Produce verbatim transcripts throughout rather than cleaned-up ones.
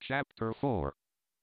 Chapter four.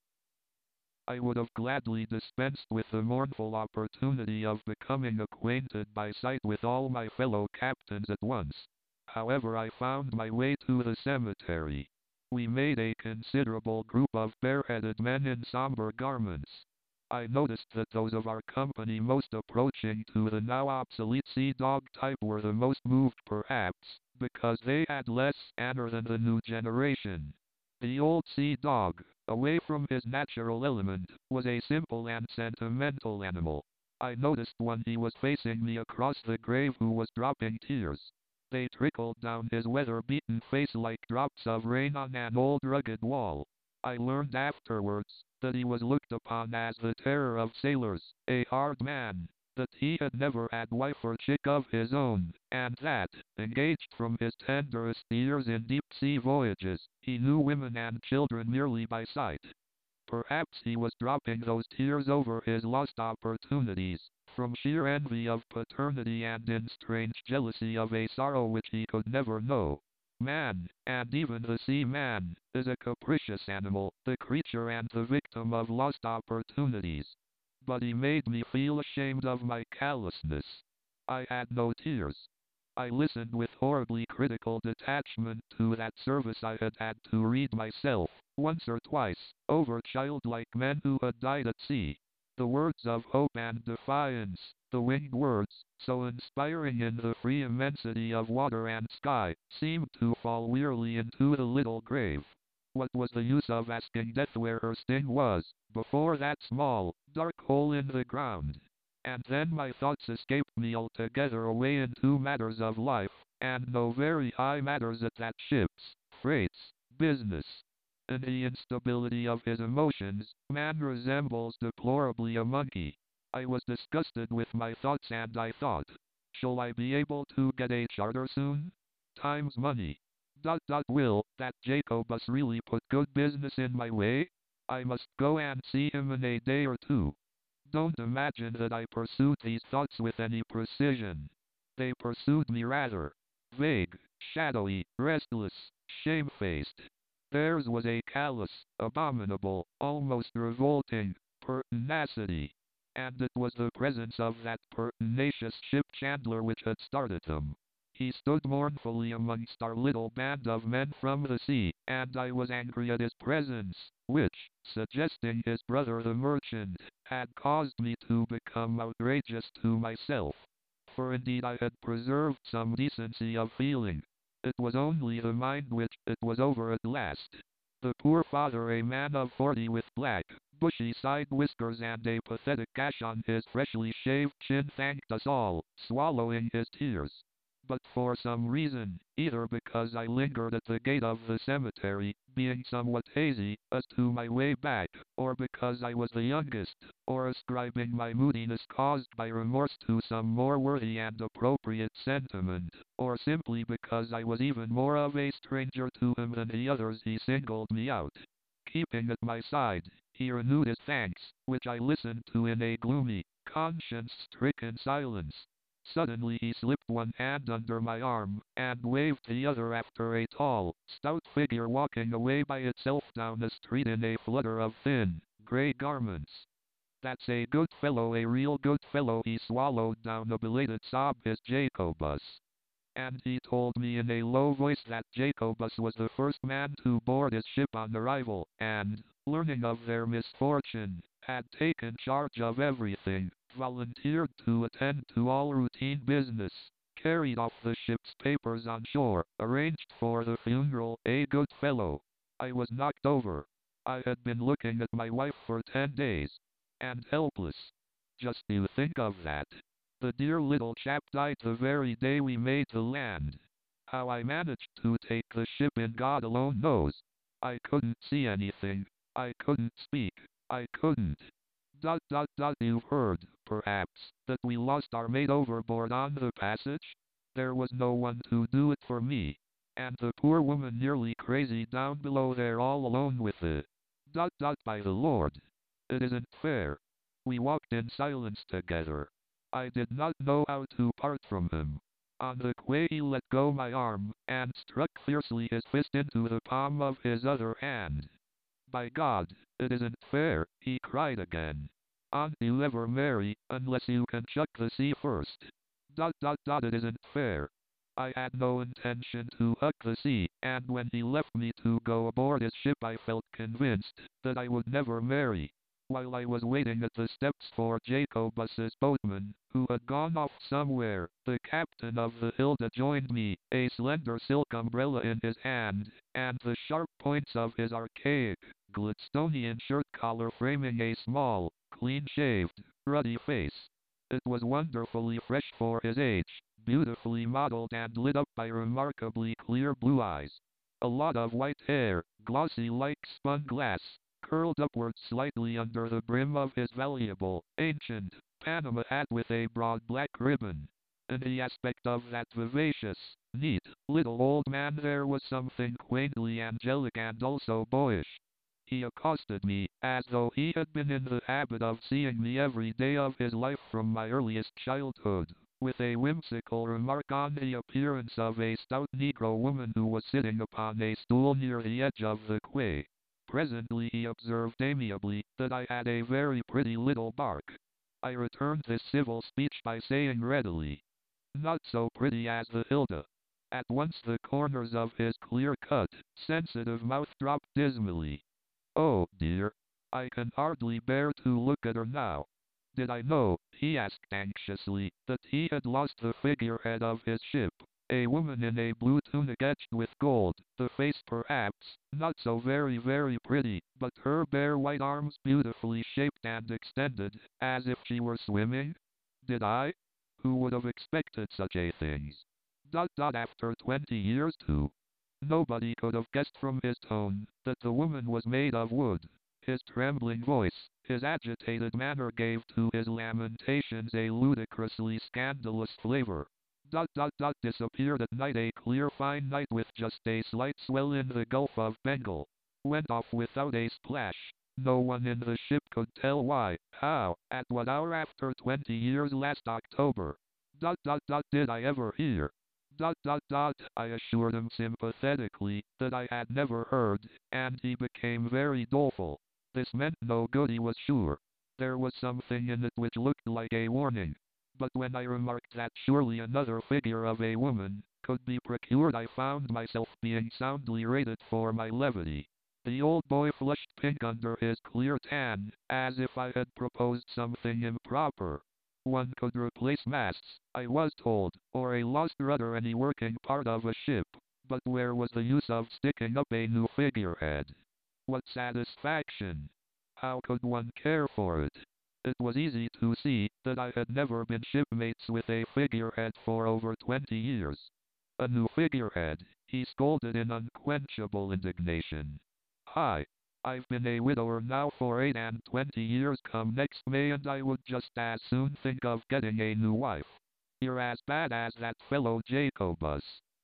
I would have gladly dispensed with the mournful opportunity of becoming acquainted by sight with all my fellow captains at once. However, I found my way to the cemetery. We made a considerable group of bareheaded men in somber garments. I noticed that those of our company most approaching to the now obsolete sea dog type were the most moved, perhaps, because they had less honor than the new generation. The old sea dog, away from his natural element, was a simple and sentimental animal. I noticed when he was facing me across the grave who was dropping tears. They trickled down his weather-beaten face like drops of rain on an old rugged wall. I learned afterwards that he was looked upon as the terror of sailors, a hard man, that he had never had wife or chick of his own, and that, engaged from his tenderest years in deep-sea voyages, he knew women and children merely by sight. Perhaps he was dropping those tears over his lost opportunities, from sheer envy of paternity and in strange jealousy of a sorrow which he could never know. Man, and even the seaman, is a capricious animal, the creature and the victim of lost opportunities. But he made me feel ashamed of my callousness. I had no tears. I listened with horribly critical detachment to that service I had had to read myself, once or twice, over childlike men who had died at sea. The words of hope and defiance, the winged words, so inspiring in the free immensity of water and sky, seemed to fall wearily into the little grave. What was the use of asking death where her sting was, before that small, dark hole in the ground? And then my thoughts escaped me altogether away into matters of life, and no very high matters at that, ships, freights, business. In the instability of his emotions, man resembles deplorably a monkey. I was disgusted with my thoughts and I thought, shall I be able to get a charter soon? Time's money. Dot dot will that Jacobus really put good business in my way? I must go and see him in a day or two. Don't imagine that I pursued these thoughts with any precision. They pursued me rather. Vague, shadowy, restless, shamefaced. Theirs was a callous, abominable, almost revolting, pertinacity. And it was the presence of that pertinacious ship chandler which had started them. He stood mournfully amongst our little band of men from the sea, and I was angry at his presence, which, suggesting his brother the merchant, had caused me to become outrageous to myself. For indeed I had preserved some decency of feeling. It was only the mind which, it was over at last. The poor father, a man of forty with black, bushy side whiskers and a pathetic gash on his freshly shaved chin, thanked us all, swallowing his tears. But for some reason, either because I lingered at the gate of the cemetery, being somewhat hazy as to my way back, or because I was the youngest, or ascribing my moodiness caused by remorse to some more worthy and appropriate sentiment, or simply because I was even more of a stranger to him than the others, he singled me out. Keeping at my side, he renewed his thanks, which I listened to in a gloomy, conscience-stricken silence. Suddenly he slipped one hand under my arm, and waved the other after a tall, stout figure walking away by itself down the street in a flutter of thin, grey garments. That's a good fellow, a real good fellow. He swallowed down a belated sob, his Jacobus. And he told me in a low voice that Jacobus was the first man to board his ship on arrival, and, learning of their misfortune, had taken charge of everything, volunteered to attend to all routine business, carried off the ship's papers on shore, arranged for the funeral, a good fellow. I was knocked over. I had been looking at my wife for ten days, and helpless. Just you think of that. The dear little chap died the very day we made the land. How I managed to take the ship in, God alone knows. I couldn't see anything. I couldn't speak. I couldn't. Dot dot dot You've heard, perhaps, that we lost our mate overboard on the passage? There was no one to do it for me. And the poor woman nearly crazy down below there all alone with it. Dot dot By the Lord. It isn't fair. We walked in silence together. I did not know how to part from him. On the quay he let go my arm, and struck fiercely his fist into the palm of his other hand. By God, it isn't fair, he cried again. Aren't you ever marry, unless you can chuck the sea first? Dot dot dot it isn't fair. I had no intention to hug the sea, and when he left me to go aboard his ship I felt convinced that I would never marry. While I was waiting at the steps for Jacobus's boatman, who had gone off somewhere, the captain of the Hilda joined me, a slender silk umbrella in his hand, and the sharp points of his archaic, Gladstonian shirt collar framing a small, clean-shaved, ruddy face. It was wonderfully fresh for his age, beautifully modeled and lit up by remarkably clear blue eyes. A lot of white hair, glossy like spun glass, curled upward slightly under the brim of his valuable, ancient, Panama hat with a broad black ribbon. In the aspect of that vivacious, neat, little old man there was something quaintly angelic and also boyish. He accosted me, as though he had been in the habit of seeing me every day of his life from my earliest childhood, with a whimsical remark on the appearance of a stout Negro woman who was sitting upon a stool near the edge of the quay. Presently he observed amiably that I had a very pretty little bark. I returned his civil speech by saying readily, not so pretty as the Hilda. At once the corners of his clear-cut, sensitive mouth dropped dismally. Oh, dear. I can hardly bear to look at her now. Did I know, he asked anxiously, that he had lost the figurehead of his ship, a woman in a blue tunic etched with gold, the face perhaps, not so very very pretty, but her bare white arms beautifully shaped and extended, as if she were swimming? Did I? Who would have expected such a thing? Dot dot after twenty years too. Nobody could have guessed from his tone that the woman was made of wood. His trembling voice, his agitated manner gave to his lamentations a ludicrously scandalous flavor. Dot dot dot disappeared at night a clear fine night with just a slight swell in the Gulf of Bengal. Went off without a splash. No one in the ship could tell why, how, at what hour after twenty years last October. Dot dot dot did I ever hear? Dot dot dot I assured him sympathetically that I had never heard, and he became very doleful. This meant no good he was sure. There was something in it which looked like a warning. But when I remarked that surely another figure of a woman could be procured I found myself being soundly rated for my levity. The old boy flushed pink under his clear tan, as if I had proposed something improper. One could replace masts, I was told, or a lost rudder any working part of a ship, but where was the use of sticking up a new figurehead? What satisfaction? How could one care for it? It was easy to see that I had never been shipmates with a figurehead for over twenty years. A new figurehead, he scolded in unquenchable indignation. Hi! I've been a widower now for eight and twenty years come next May and I would just as soon think of getting a new wife. You're as bad as that fellow Jacobus.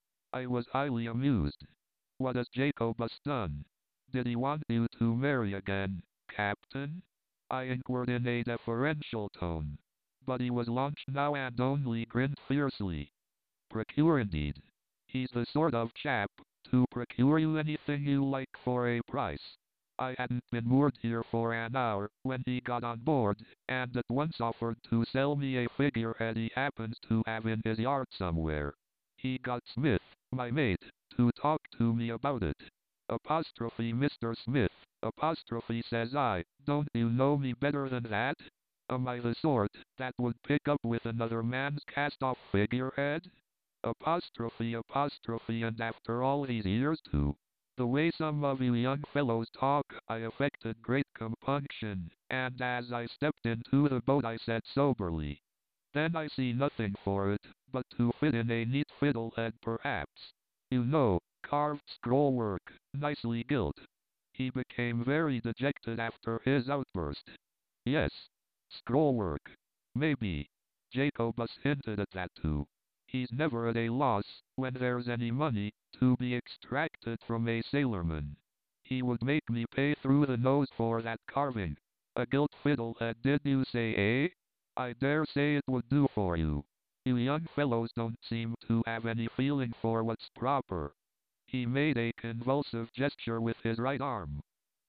I was highly amused. What has Jacobus done? Did he want you to marry again, Captain? I inquired in a deferential tone. But he was launched now and only grinned fiercely. Procure indeed. He's the sort of chap to procure you anything you like for a price. I hadn't been moored here for an hour when he got on board, and at once offered to sell me a figurehead he happens to have in his yard somewhere. He got Smith, my mate, to talk to me about it. Apostrophe Mister Smith, apostrophe says I, don't you know me better than that? Am I the sort that would pick up with another man's cast-off figurehead? Apostrophe apostrophe and after all these years too. The way some of you young fellows talk, I affected great compunction, and as I stepped into the boat I said soberly, then I see nothing for it, but to fit in a neat fiddlehead perhaps. You know, carved scrollwork, nicely gilt. He became very dejected after his outburst. Yes, scrollwork. Maybe. Jacobus hinted at that too. He's never at a loss, when there's any money, to be extracted from a sailorman. He would make me pay through the nose for that carving. A gilt fiddlehead did you say, eh? I dare say it would do for you. You young fellows don't seem to have any feeling for what's proper. He made a convulsive gesture with his right arm.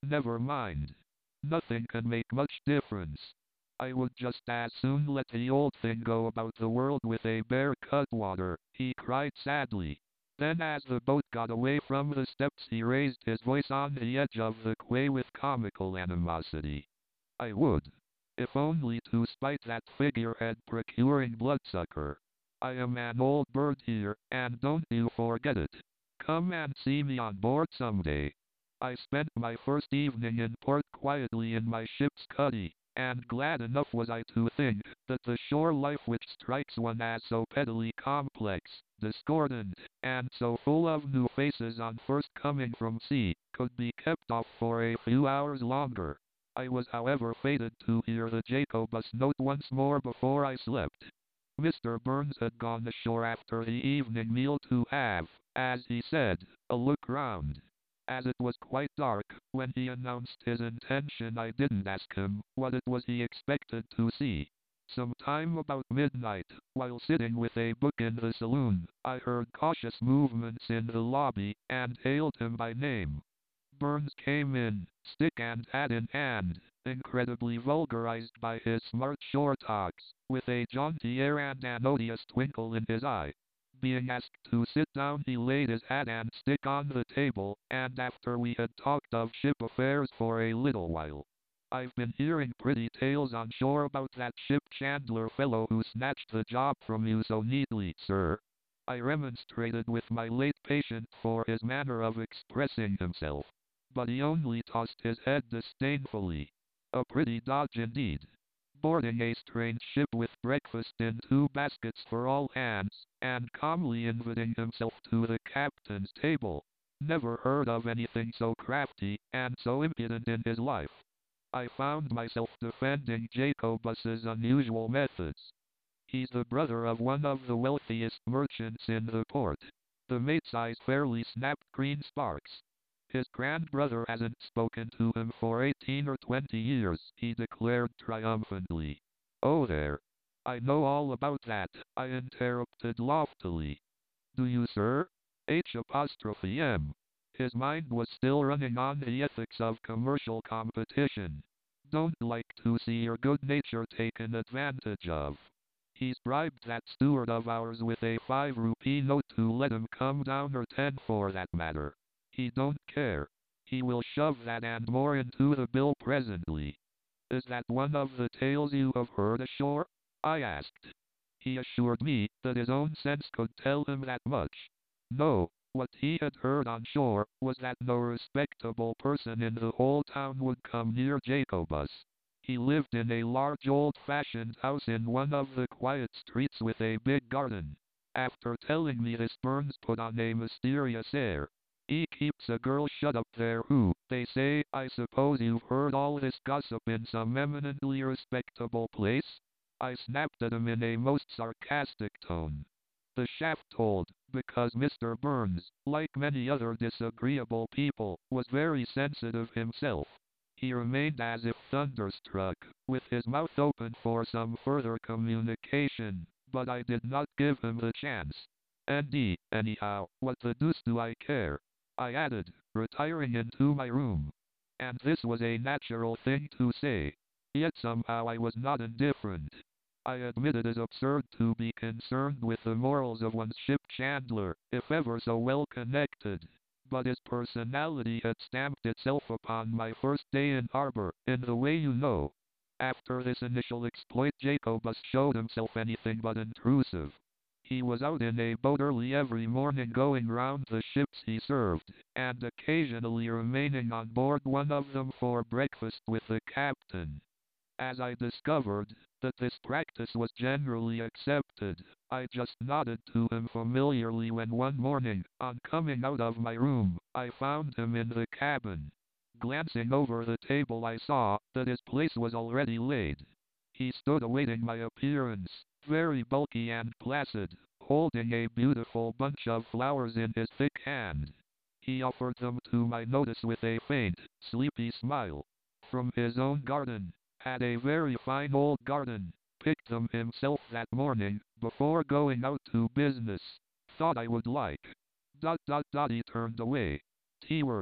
Never mind. Nothing can make much difference. I would just as soon let the old thing go about the world with a bare cutwater, he cried sadly. Then as the boat got away from the steps he raised his voice on the edge of the quay with comical animosity. I would. If only to spite that figurehead procuring bloodsucker. I am an old bird here, and don't you forget it. Come and see me on board someday. I spent my first evening in port quietly in my ship's cuddy, and glad enough was I to think that the shore life which strikes one as so pettily complex, discordant, and so full of new faces on first coming from sea, could be kept off for a few hours longer. I was however fated to hear the Jacobus note once more before I slept. Mister Burns had gone ashore after the evening meal to have, as he said, a look round. As it was quite dark when he announced his intention, I didn't ask him what it was he expected to see. Some time about midnight, while sitting with a book in the saloon, I heard cautious movements in the lobby, and hailed him by name. Burns came in, stick and hat in hand, incredibly vulgarized by his smart shore talks, with a jaunty air and an odious twinkle in his eye. Being asked to sit down, he laid his hat and stick on the table, and after we had talked of ship affairs for a little while, I've been hearing pretty tales on shore about that ship chandler fellow who snatched the job from you so neatly, sir. I remonstrated with my late patient for his manner of expressing himself, but he only tossed his head disdainfully. A pretty dodge indeed. Boarding a strange ship with breakfast in two baskets for all hands, and calmly inviting himself to the captain's table. Never heard of anything so crafty and so impudent in his life. I found myself defending Jacobus's unusual methods. He's the brother of one of the wealthiest merchants in the port. The mate's eyes fairly snapped green sparks. His grandbrother hasn't spoken to him for eighteen or twenty years, he declared triumphantly. Oh there. I know all about that, I interrupted loftily. Do you, sir? H apostrophe M. His mind was still running on the ethics of commercial competition. Don't like to see your good nature taken advantage of. He's bribed that steward of ours with a five rupee note to let him come down, or ten for that matter. He don't care. He will shove that and more into the bill presently. Is that one of the tales you have heard ashore? I asked. He assured me that his own sense could tell him that much. No, what he had heard on shore was that no respectable person in the whole town would come near Jacobus. He lived in a large old-fashioned house in one of the quiet streets with a big garden. After telling me this, Burns put on a mysterious air. He keeps a girl shut up there who, they say, I suppose you've heard all this gossip in some eminently respectable place? I snapped at him in a most sarcastic tone. The shaft told, because Mister Burns, like many other disagreeable people, was very sensitive himself. He remained as if thunderstruck, with his mouth open for some further communication, but I did not give him the chance. And he, anyhow, what the deuce do I care? I added, retiring into my room. And this was a natural thing to say. Yet somehow I was not indifferent. I admit it is absurd to be concerned with the morals of one's ship chandler, if ever so well connected. But his personality had stamped itself upon my first day in harbor, in the way you know. After this initial exploit, Jacobus showed himself anything but intrusive. He was out in a boat early every morning going round the ships he served, and occasionally remaining on board one of them for breakfast with the captain. As I discovered that this practice was generally accepted, I just nodded to him familiarly when one morning, on coming out of my room, I found him in the cabin. Glancing over the table, I saw that his place was already laid. He stood awaiting my appearance, very bulky and placid, holding a beautiful bunch of flowers in his thick hand. He offered them to my notice with a faint, sleepy smile. From his own garden. Had a very fine old garden. Picked them himself that morning, before going out to business. Thought I would like. Dot dot dot he turned away. T-word.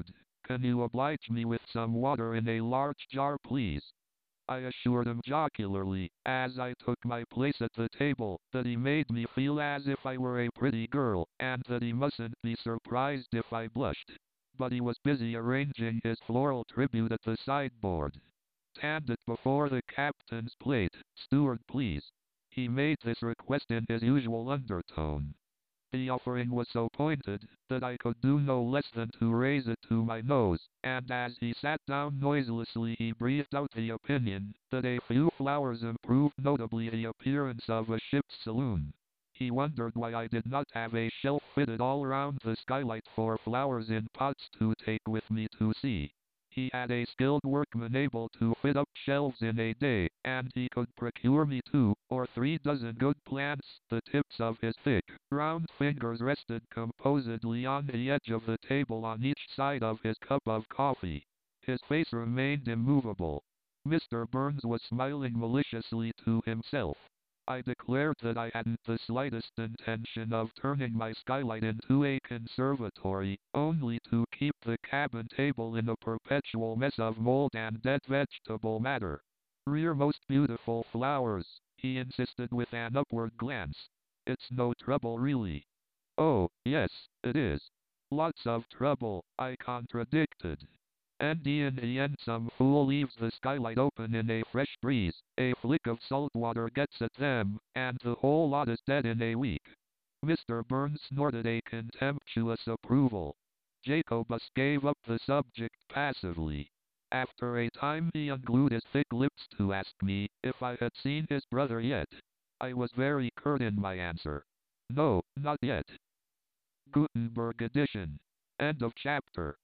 Can you oblige me with some water in a large jar, please? I assured him jocularly, as I took my place at the table, that he made me feel as if I were a pretty girl, and that he mustn't be surprised if I blushed. But he was busy arranging his floral tribute at the sideboard. Stand it before the captain's plate, steward, please. He made this request in his usual undertone. The offering was so pointed that I could do no less than to raise it to my nose, and as he sat down noiselessly he breathed out the opinion that a few flowers improved notably the appearance of a ship's saloon. He wondered why I did not have a shelf fitted all round the skylight for flowers in pots to take with me to sea. He had a skilled workman able to fit up shelves in a day, and he could procure me two or three dozen good plants. The tips of his thick, round fingers rested composedly on the edge of the table on each side of his cup of coffee. His face remained immovable. Mister Burns was smiling maliciously to himself. I declared that I hadn't the slightest intention of turning my skylight into a conservatory, only to keep the cabin table in a perpetual mess of mold and dead vegetable matter. Rear most beautiful flowers, he insisted with an upward glance. It's no trouble really. Oh, yes, it is. Lots of trouble, I contradicted. And in the end some fool leaves the skylight open in a fresh breeze, a flick of salt water gets at them, and the whole lot is dead in a week. Mister Burns snorted a contemptuous approval. Jacobus gave up the subject passively. After a time he unglued his thick lips to ask me if I had seen his brother yet. I was very curt in my answer. No, not yet. Gutenberg edition. End of chapter.